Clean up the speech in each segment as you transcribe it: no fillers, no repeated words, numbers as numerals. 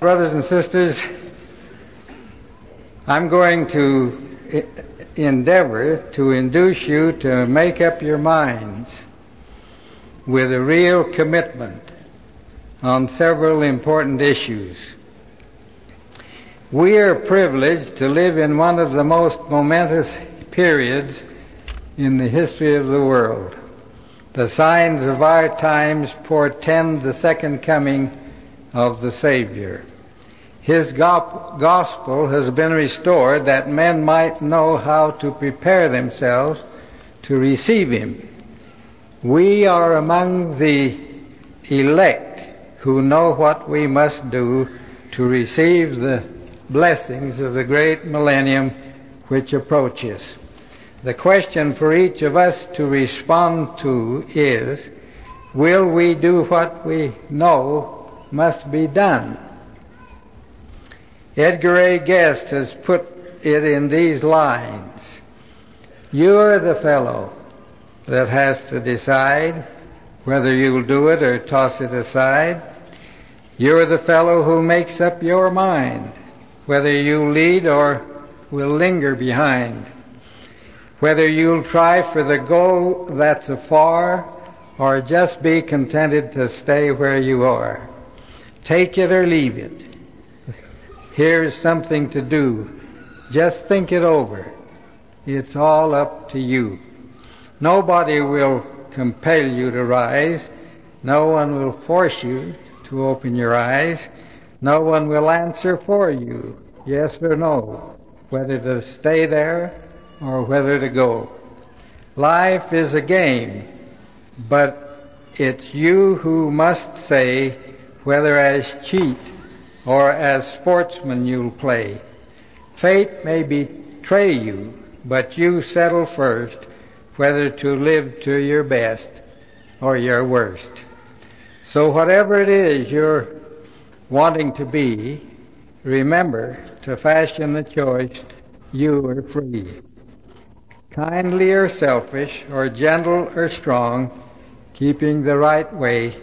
Brothers and sisters, I'm going to endeavor to induce you to make up your minds with a real commitment on several important issues. We are privileged to live in one of the most momentous periods in the history of the world. The signs of our times portend the second coming of the Savior. His gospel has been restored that men might know how to prepare themselves to receive Him. We are among the elect who know what we must do to receive the blessings of the great millennium which approaches. The question for each of us to respond to is, will we do what we know must be done? Edgar A. Guest has put it in these lines: you're the fellow that has to decide whether you'll do it or toss it aside. You're the fellow who makes up your mind whether you lead or will linger behind, whether you'll try for the goal that's afar or just be contented to stay where you are. Take it or leave it. Here's something to do. Just think it over. It's all up to you. Nobody will compel you to rise. No one will force you to open your eyes. No one will answer for you, yes or no, whether to stay there or whether to go. Life is a game, but it's you who must say whether as cheat or as sportsman you'll play. Fate may betray you, but you settle first whether to live to your best or your worst. So whatever it is you're wanting to be, remember to fashion the choice you are free. Kindly or selfish, or gentle or strong, keeping the right way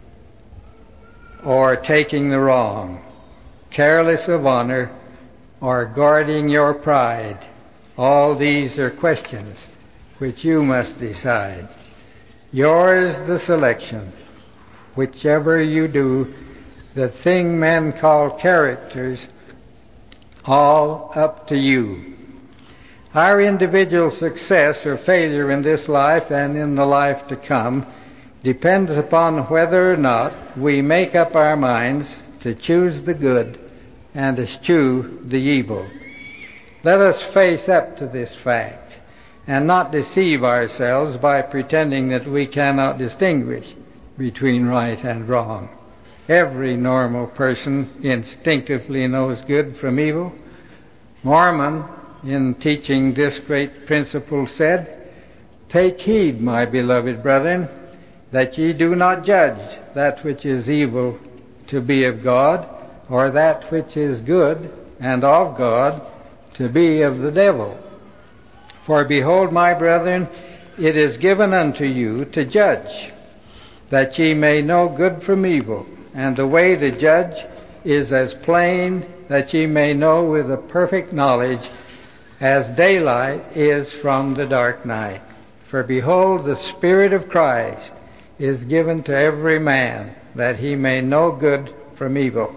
or taking the wrong, careless of honor or guarding your pride. All these are questions which you must decide. Yours the selection. Whichever you do, the thing men call characters, all up to you. Our individual success or failure in this life and in the life to come depends upon whether or not we make up our minds to choose the good and eschew the evil. Let us face up to this fact and not deceive ourselves by pretending that we cannot distinguish between right and wrong. Every normal person instinctively knows good from evil. Mormon, in teaching this great principle, said, "Take heed, my beloved brethren, that ye do not judge that which is evil to be of God, or that which is good and of God to be of the devil. For behold, my brethren, it is given unto you to judge, that ye may know good from evil, and the way to judge is as plain that ye may know with a perfect knowledge as daylight is from the dark night. For behold, the Spirit of Christ is given to every man, that he may know good from evil.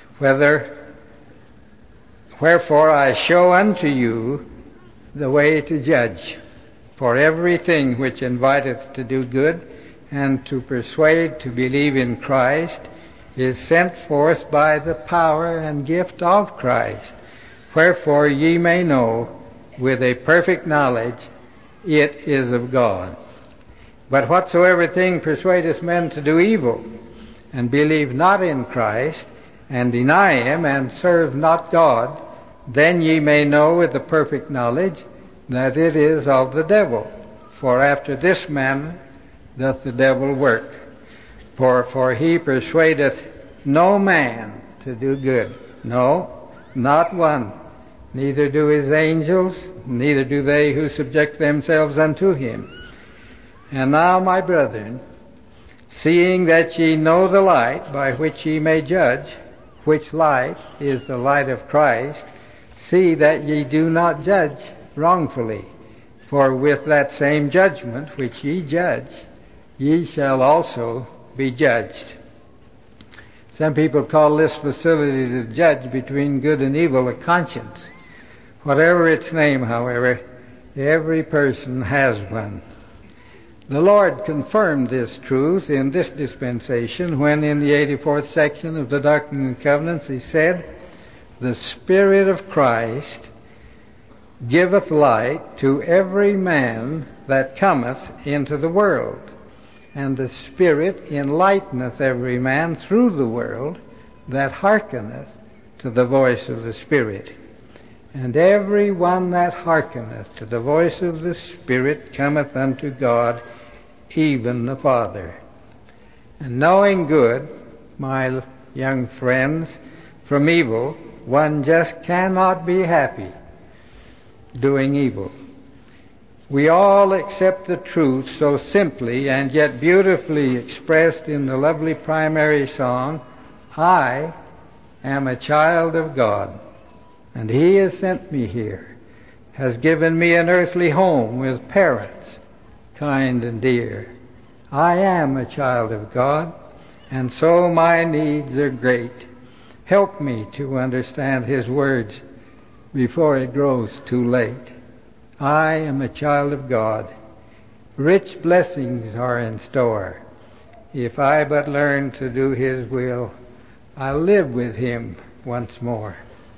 Wherefore I show unto you the way to judge. For everything which inviteth to do good, and to persuade to believe in Christ, is sent forth by the power and gift of Christ. Wherefore ye may know with a perfect knowledge it is of God. But whatsoever thing persuadeth men to do evil, and believe not in Christ, and deny Him, and serve not God, then ye may know with a perfect knowledge that it is of the devil. For after this manner doth the devil work. For he persuadeth no man to do good. No, not one. Neither do his angels, neither do they who subject themselves unto him. And now, my brethren, seeing that ye know the light by which ye may judge, which light is the light of Christ, see that ye do not judge wrongfully. For with that same judgment which ye judge, ye shall also be judged. Some people call this facility to judge between good and evil a conscience. Whatever its name, however, every person has one. The Lord confirmed this truth in this dispensation when in the 84th section of the Doctrine and Covenants He said, "The Spirit of Christ giveth light to every man that cometh into the world, and the Spirit enlighteneth every man through the world that hearkeneth to the voice of the Spirit. And every one that hearkeneth to the voice of the Spirit cometh unto God, even the Father." And knowing good, my young friends, from evil, one just cannot be happy doing evil. We all accept the truth so simply and yet beautifully expressed in the lovely primary song, "I am a child of God, and He has sent me here, has given me an earthly home with parents kind and dear. I am a child of God, and so my needs are great. Help me to understand His words before it grows too late. I am a child of God. Rich blessings are in store. If I but learn to do His will, I'll live with Him once more."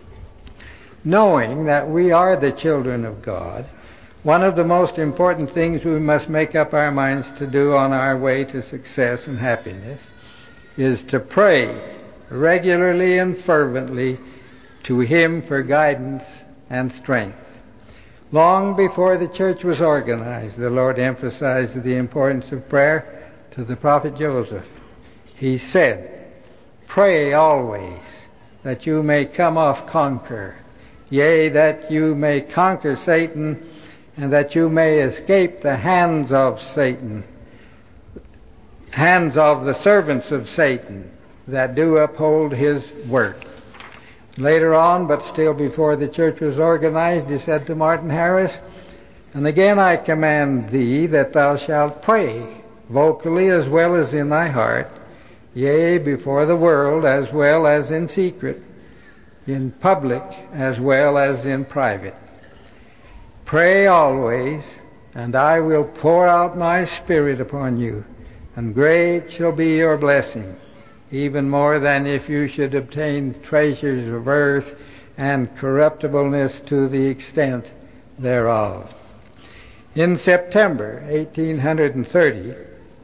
Knowing that we are the children of God, one of the most important things we must make up our minds to do on our way to success and happiness is to pray regularly and fervently to Him for guidance and strength. Long before the church was organized, the Lord emphasized the importance of prayer to the prophet Joseph. He said, "Pray always that you may come off conquer, yea, that you may conquer Satan, and that you may escape the hands of Satan, hands of the servants of Satan that do uphold his work." Later on, but still before the church was organized, he said to Martin Harris, "And again I command thee that thou shalt pray, vocally as well as in thy heart, yea, before the world as well as in secret, in public as well as in private. Pray always, and I will pour out my Spirit upon you, and great shall be your blessing, even more than if you should obtain treasures of earth and corruptibleness to the extent thereof." In September 1830,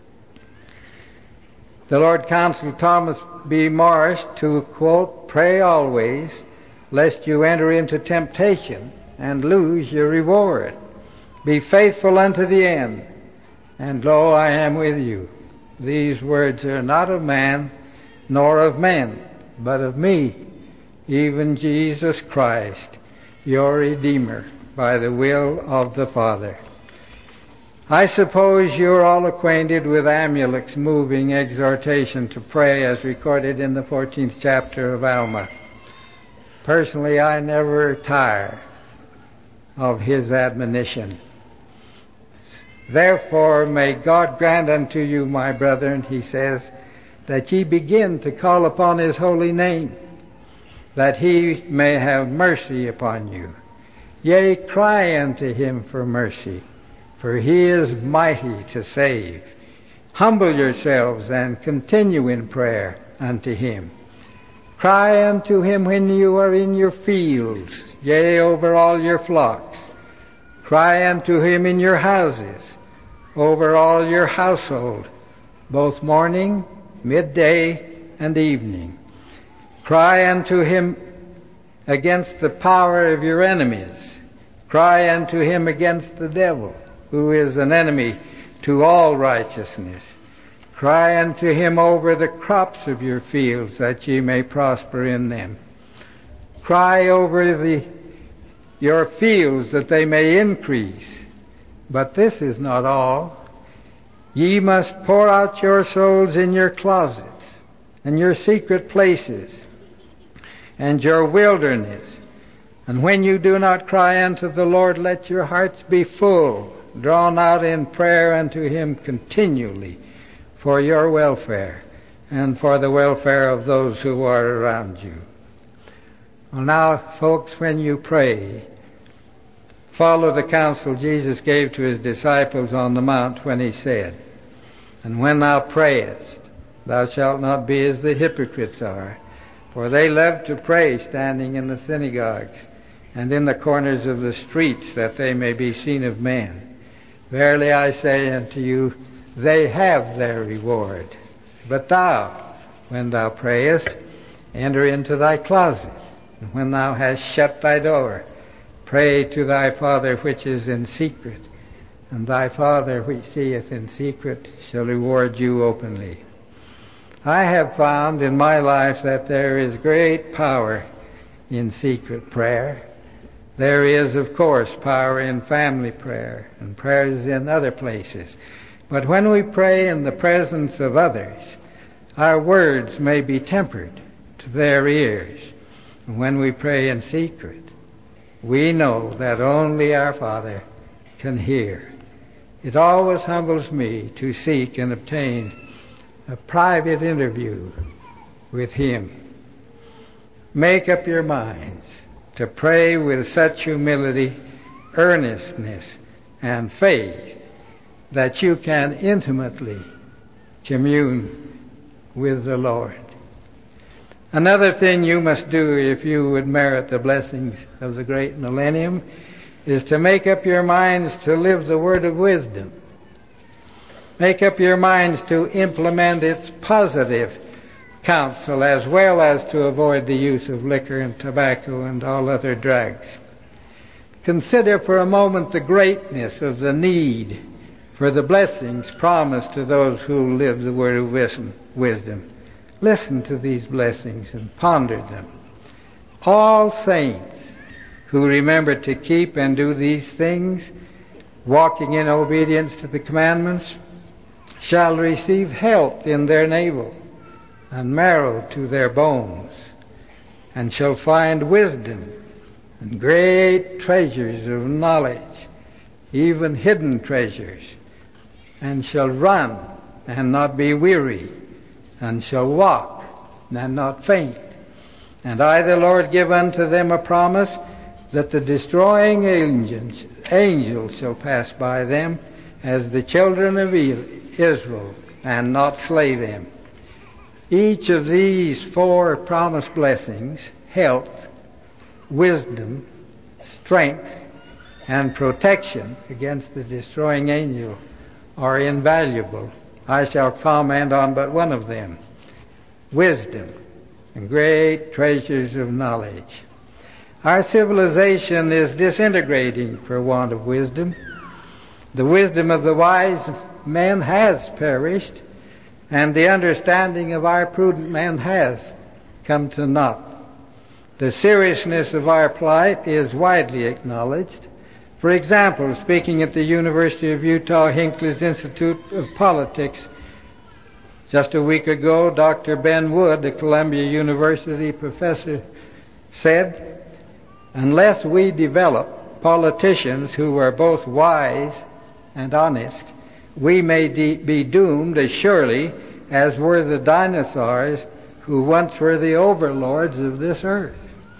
the Lord counseled Thomas B. Marsh to, quote, "Pray always, lest you enter into temptation and lose your reward. Be faithful unto the end, and lo, I am with you. These words are not of man, nor of men, but of me, even Jesus Christ, your Redeemer, by the will of the Father." I suppose you're all acquainted with Amulek's moving exhortation to pray as recorded in the 14th chapter of Alma. Personally, I never tire of his admonition. "Therefore may God grant unto you, my brethren," he says, "that ye begin to call upon His holy name, that He may have mercy upon you. Yea, cry unto Him for mercy, for He is mighty to save. Humble yourselves and continue in prayer unto Him. Cry unto Him when you are in your fields, yea, over all your flocks. Cry unto Him in your houses, over all your household, both morning, midday, and evening. Cry unto Him against the power of your enemies. Cry unto Him against the devil, who is an enemy to all righteousness. Cry unto Him over the crops of your fields, that ye may prosper in them. Cry over your fields, that they may increase. But this is not all. Ye must pour out your souls in your closets and your secret places, and your wilderness. And when you do not cry unto the Lord, let your hearts be full, drawn out in prayer unto Him continually for your welfare and for the welfare of those who are around you. Well, now, folks, when you pray, follow the counsel Jesus gave to His disciples on the mount when He said, "And when thou prayest, thou shalt not be as the hypocrites are, for they love to pray standing in the synagogues and in the corners of the streets, that they may be seen of men. Verily I say unto you, they have their reward. But thou, when thou prayest, enter into thy closet, and when thou hast shut thy door, pray to thy Father which is in secret, and thy Father which seeth in secret shall reward you openly." I have found in my life that there is great power in secret prayer. There is, of course, power in family prayer and prayers in other places. But when we pray in the presence of others, our words may be tempered to their ears. And when we pray in secret, we know that only our Father can hear. It always humbles me to seek and obtain a private interview with Him. Make up your minds to pray with such humility, earnestness, and faith that you can intimately commune with the Lord. Another thing you must do if you would merit the blessings of the great millennium is to make up your minds to live the word of wisdom. Make up your minds to implement its positive counsel, as well as to avoid the use of liquor and tobacco and all other drugs. Consider for a moment the greatness of the need for the blessings promised to those who live the word of wisdom. Listen to these blessings and ponder them. All saints who remember to keep and do these things, walking in obedience to the commandments, shall receive health in their navel and marrow to their bones, and shall find wisdom and great treasures of knowledge, even hidden treasures, and shall run and not be weary, and shall walk and not faint. And I, the Lord, give unto them a promise that the destroying angels shall pass by them as the children of Israel, and not slay them. Each of these four promised blessings, health, wisdom, strength, and protection against the destroying angel, are invaluable. I shall comment on but one of them: wisdom and great treasures of knowledge. Our civilization is disintegrating for want of wisdom. The wisdom of the wise men has perished, and the understanding of our prudent men has come to naught. The seriousness of our plight is widely acknowledged. For example, speaking at the University of Utah Hinckley's Institute of Politics just a week ago, Dr. Ben Wood, a Columbia University professor, said, "Unless we develop politicians who are both wise and honest, we may be doomed as surely as were the dinosaurs who once were the overlords of this earth."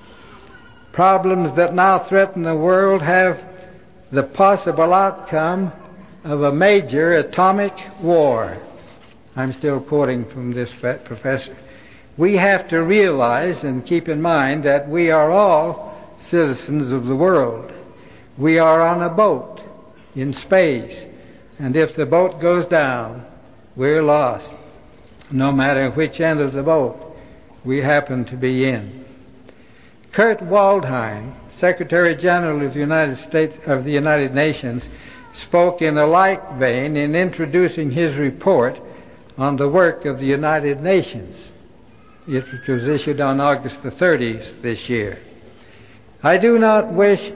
Problems that now threaten the world have the possible outcome of a major atomic war. I'm still quoting from this professor. We have to realize and keep in mind that we are all citizens of the world. We are on a boat in space, and if the boat goes down, we're lost, no matter which end of the boat we happen to be in. Kurt Waldheim, Secretary General of the United Nations, spoke in a like vein in introducing his report on the work of the United Nations. It was issued on August the 30th this year. "I do not wish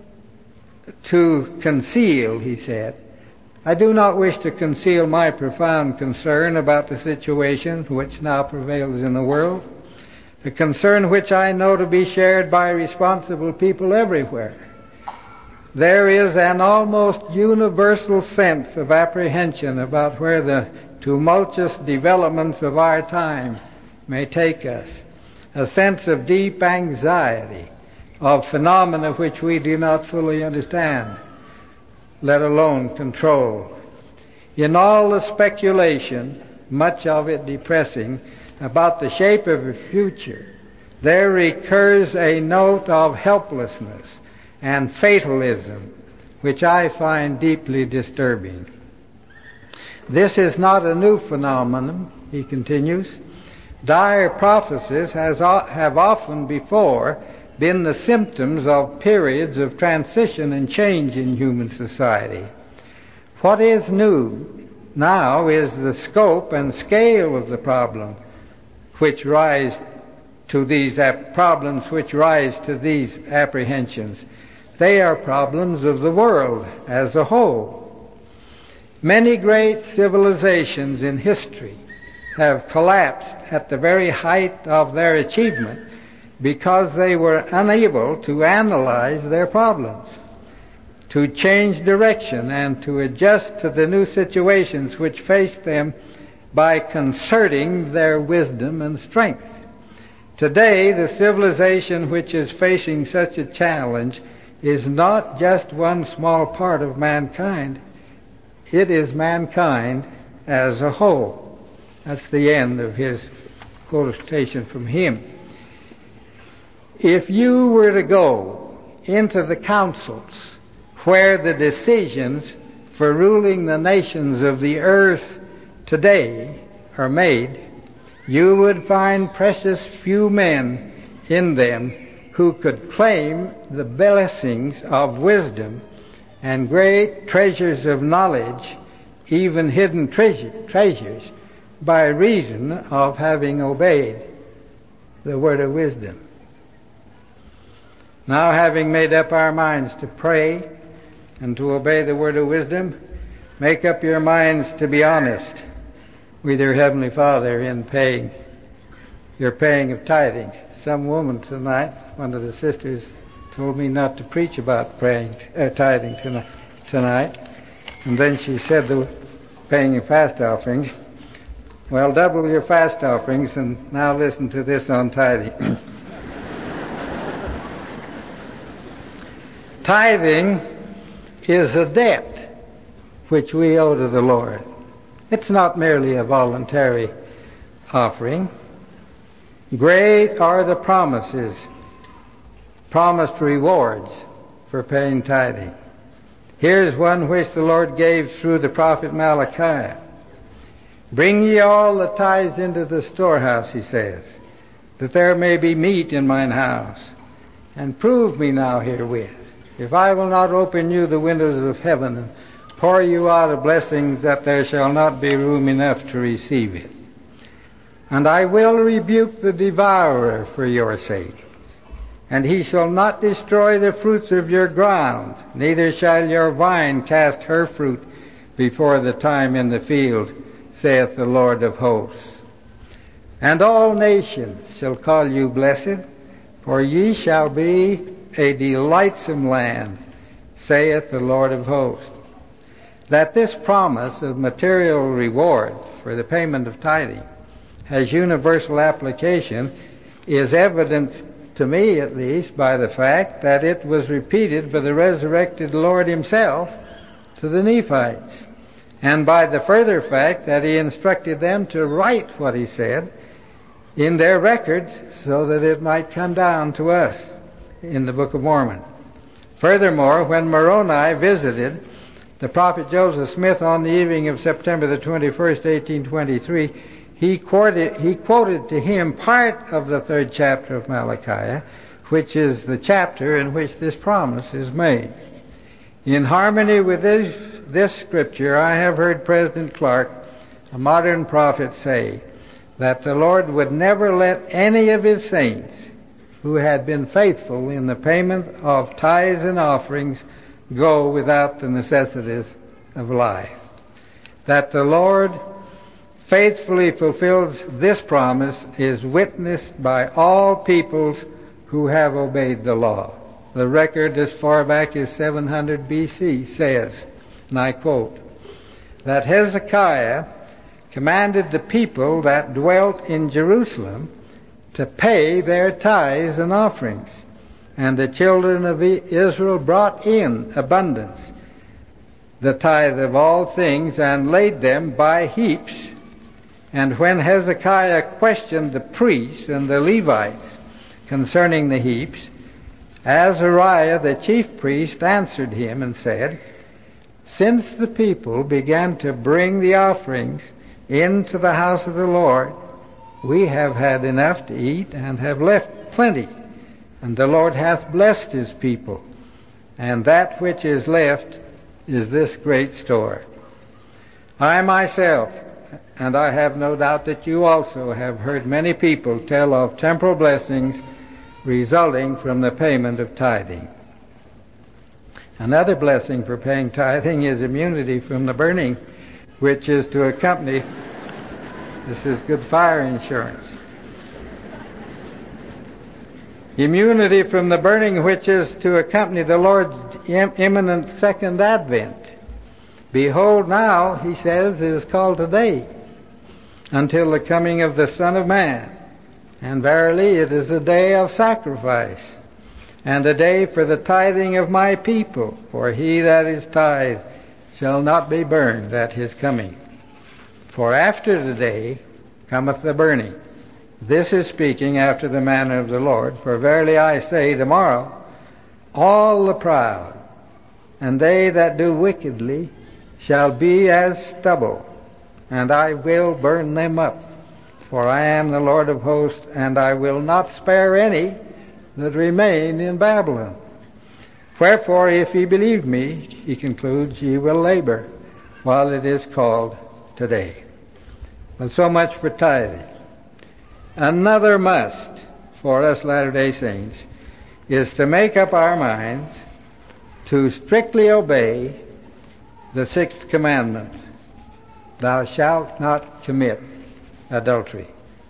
to conceal," he said, "I do not wish to conceal my profound concern about the situation which now prevails in the world. a concern which I know to be shared by responsible people everywhere. There is an almost universal sense of apprehension about where the tumultuous developments of our time may take us, a sense of deep anxiety of phenomena which we do not fully understand, let alone control. In all the speculation, much of it depressing, about the shape of the future, there recurs a note of helplessness and fatalism, which I find deeply disturbing. This is not a new phenomenon, he continues. Dire prophecies have often before been the symptoms of periods of transition and change in human society. What is new now is the scope and scale of the problem which rise to these apprehensions. They are problems of the world as a whole. Many great civilizations in history have collapsed at the very height of their achievement because they were unable to analyze their problems, to change direction, and to adjust to the new situations which faced them by concerting their wisdom and strength. Today, the civilization which is facing such a challenge is not just one small part of mankind. It is mankind as a whole. That's the end of his quotation from him. If you were to go into the councils where the decisions for ruling the nations of the earth today are made, you would find precious few men in them who could claim the blessings of wisdom and great treasures of knowledge, even hidden treasures, by reason of having obeyed the word of wisdom. Now, having made up our minds to pray and to obey the word of wisdom, make up your minds to be honest with your Heavenly Father in paying your paying of tithing. Some woman tonight, one of the sisters, told me not to preach about tithing tonight, and then she said the paying of fast offerings. Well, double your fast offerings, and now listen to this on tithing. Tithing is a debt which we owe to the Lord. It's not merely a voluntary offering. Great are the promised rewards for paying tithing. Here's one which the Lord gave through the prophet Malachi. Bring ye all the tithes into the storehouse, he says, that there may be meat in mine house. And prove me now herewith, if I will not open you the windows of heaven and pour you out of blessings, that there shall not be room enough to receive it. And I will rebuke the devourer for your sake, and he shall not destroy the fruits of your ground, neither shall your vine cast her fruit before the time in the field, saith the Lord of hosts. And all nations shall call you blessed, for ye shall be a delightsome land, saith the Lord of hosts. That this promise of material reward for the payment of tithing has universal application is evident, to me at least, by the fact that it was repeated by the resurrected Lord himself to the Nephites, and by the further fact that he instructed them to write what he said in their records so that it might come down to us in the Book of Mormon. Furthermore, when Moroni visited the prophet Joseph Smith on the evening of September the 21st, 1823, he quoted to him part of the 3rd chapter of Malachi, which is the chapter in which this promise is made. In harmony with this scripture, I have heard President Clark, a modern prophet, say that the Lord would never let any of his saints who had been faithful in the payment of tithes and offerings go without the necessities of life. That the Lord faithfully fulfills this promise is witnessed by all peoples who have obeyed the law. The record as far back as 700 BC says, and I quote, that Hezekiah commanded the people that dwelt in Jerusalem to pay their tithes and offerings, and the children of Israel brought in abundance, the tithe of all things, and laid them by heaps. And when Hezekiah questioned the priests and the Levites concerning the heaps, Azariah the chief priest answered him and said, since the people began to bring the offerings into the house of the Lord, we have had enough to eat and have left plenty, and the Lord hath blessed his people, and that which is left is this great store. I myself, and I have no doubt that you also have heard many people tell of temporal blessings resulting from the payment of tithing. Another blessing for paying tithing is immunity from the burning, which is to accompany, this is good fire insurance. Immunity from the burning which is to accompany the Lord's imminent second advent. Behold now, he says, is called today, until the coming of the Son of Man. And verily it is a day of sacrifice, and a day for the tithing of my people. For he that is tithed shall not be burned at his coming. For after the day cometh the burning. This is speaking after the manner of the Lord. For verily I say, tomorrow all the proud and they that do wickedly shall be as stubble, and I will burn them up. For I am the Lord of hosts, and I will not spare any that remain in Babylon. Wherefore, if ye believe me, he concludes, ye will labor while it is called today. Well, so much for tithing. Another must for us Latter-day Saints is to make up our minds to strictly obey the sixth commandment, thou shalt not commit adultery.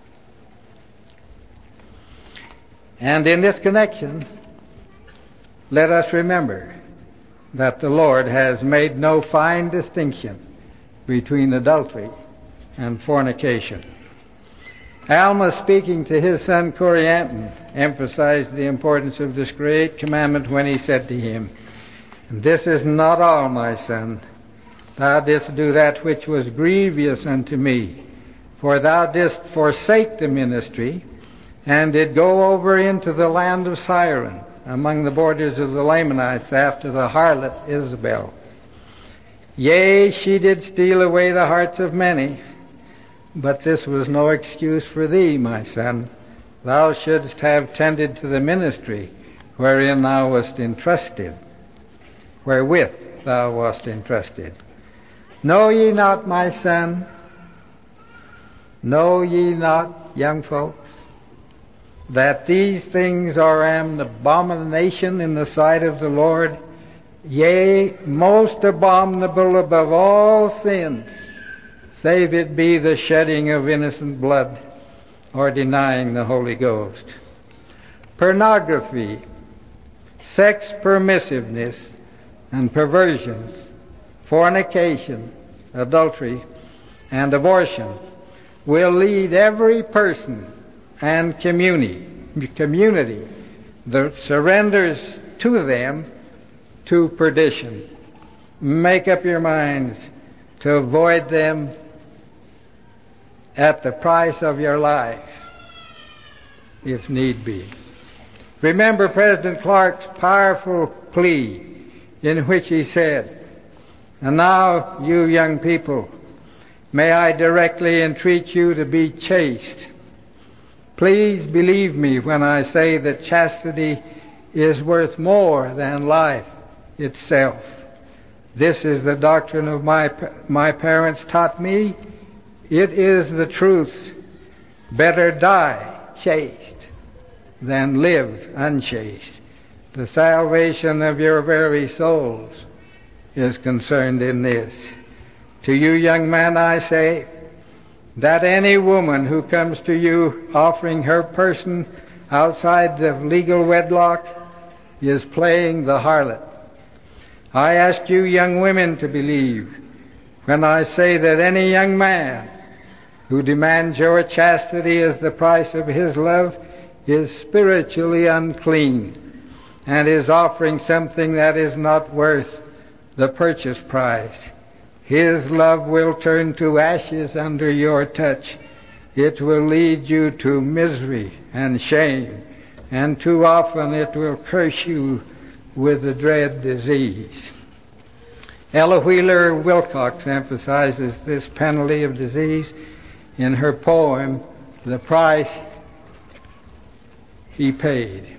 And in this connection, let us remember that the Lord has made no fine distinction between adultery and fornication. Alma, speaking to his son Corianton, emphasized the importance of this great commandment when he said to him, this is not all, my son. Thou didst do that which was grievous unto me, for thou didst forsake the ministry, and did go over into the land of Siren, among the borders of the Lamanites, after the harlot Isabel. Yea, she did steal away the hearts of many, but this was no excuse for thee, my son. Thou shouldst have tended to the ministry wherein thou wast entrusted, wherewith thou wast entrusted. Know ye not, my son? Know ye not, young folks, that these things are an abomination in the sight of the Lord? Yea, most abominable above all sins, save it be the shedding of innocent blood or denying the Holy Ghost. Pornography, sex permissiveness, and perversions, fornication, adultery, and abortion will lead every person and community that surrenders to them to perdition. Make up your minds to avoid them at the price of your life, if need be. Remember President Clark's powerful plea in which he said, and now, you young people, may I directly entreat you to be chaste. Please believe me when I say that chastity is worth more than life itself. This is the doctrine of my parents taught me. It is the truth. Better die chaste than live unchaste. The salvation of your very souls is concerned in this. To you young men I say, that any woman who comes to you offering her person outside the legal wedlock is playing the harlot. I ask you young women to believe when I say that any young man who demands your chastity as the price of his love is spiritually unclean and is offering something that is not worth the purchase price. His love will turn to ashes under your touch. It will lead you to misery and shame, and too often it will curse you with the dread disease. Ella Wheeler Wilcox emphasizes this penalty of disease in her poem, The Price He Paid.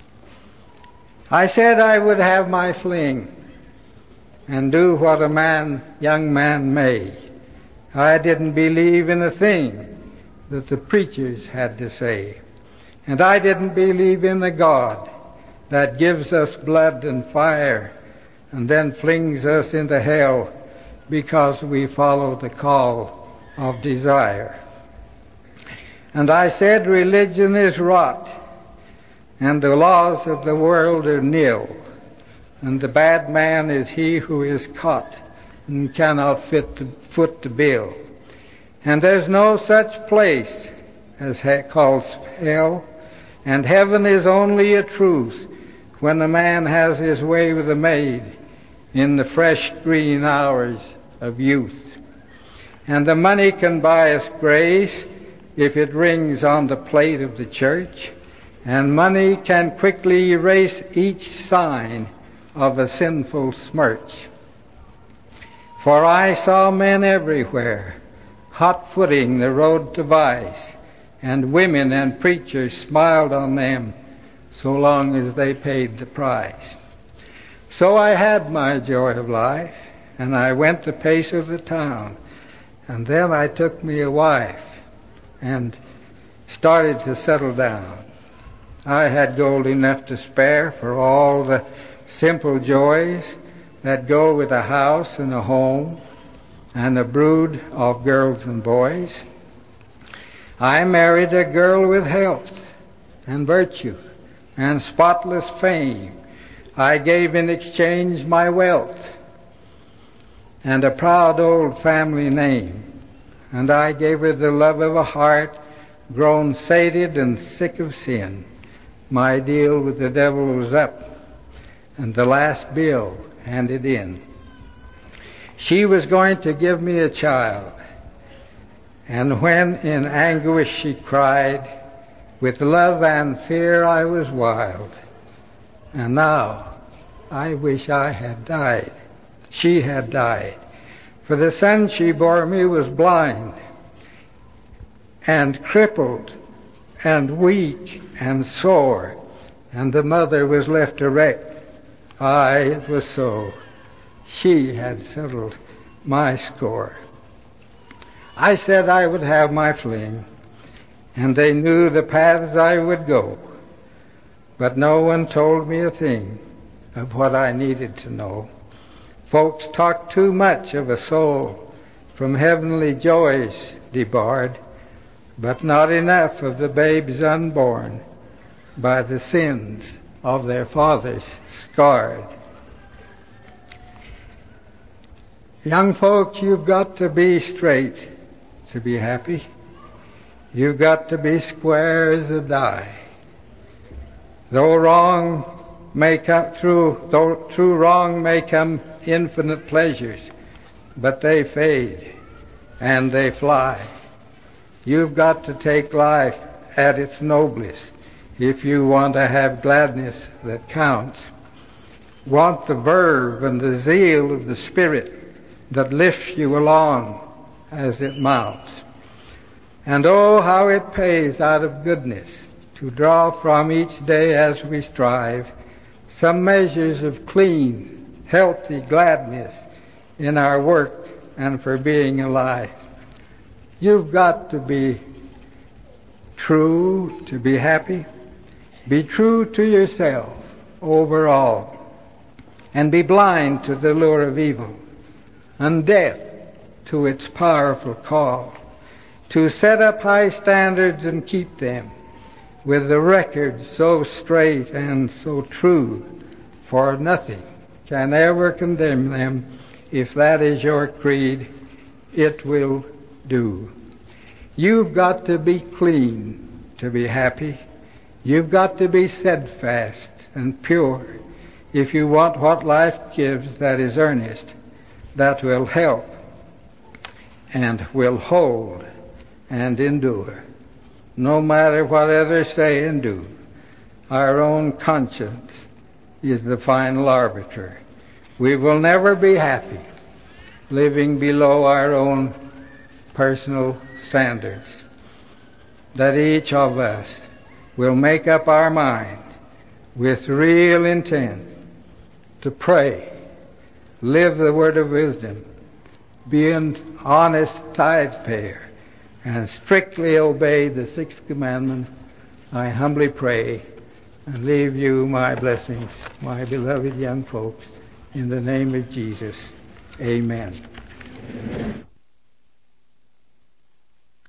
I said I would have my fling and do what a young man may. I didn't believe in a thing that the preachers had to say. And I didn't believe in the God that gives us blood and fire and then flings us into hell because we follow the call of desire. And I said religion is rot and the laws of the world are nil, and the bad man is he who is caught and cannot foot the bill. And there's no such place as called hell, and heaven is only a truth when a man has his way with a maid in the fresh green hours of youth. And the money can buy us grace if it rings on the plate of the church, and money can quickly erase each sign of a sinful smirch. For I saw men everywhere hot-footing the road to vice, and women and preachers smiled on them so long as they paid the price. So I had my joy of life, and I went the pace of the town, and then I took me a wife and started to settle down. I had gold enough to spare for all the simple joys that go with a house and a home and a brood of girls and boys. I married a girl with health and virtue and spotless fame. I gave in exchange my wealth and a proud old family name. And I gave her the love of a heart grown sated and sick of sin. My deal with the devil was up, and the last bill handed in. She was going to give me a child, and when in anguish she cried, with love and fear I was wild. And now I wish I had died. She had died. For the son she bore me was blind and crippled and weak and sore, and the mother was left a wreck. Aye, it was so. She had settled my score. I said I would have my fling, and they knew the paths I would go, but no one told me a thing of what I needed to know. Folks talked too much of a soul from heavenly joys debarred, but not enough of the babes unborn by the sins of their fathers scarred. Young folks, you've got to be straight to be happy. You've got to be square as a die. Though through wrong may come infinite pleasures, but they fade and they fly. You've got to take life at its noblest if you want to have gladness that counts. Want the verve and the zeal of the Spirit that lifts you along as it mounts. And oh, how it pays out of goodness to draw from each day as we strive some measures of clean, healthy gladness in our work and for being alive. You've got to be true to be happy. Be true to yourself overall, and be blind to the lure of evil and death to its powerful call. to set up high standards and keep them, with the record so straight and so true, for nothing can ever condemn them. If that is your creed, it will do. You've got to be clean to be happy. You've got to be steadfast and pure if you want what life gives that is earnest, that will help and will hold and endure. No matter what others say and do, our own conscience is the final arbiter. We will never be happy living below our own personal standards. That each of us will make up our mind with real intent to pray, live the word of wisdom, be an honest tithe payer, and strictly obey the sixth commandment. I humbly pray and leave you my blessings, my beloved young folks, in the name of Jesus. Amen.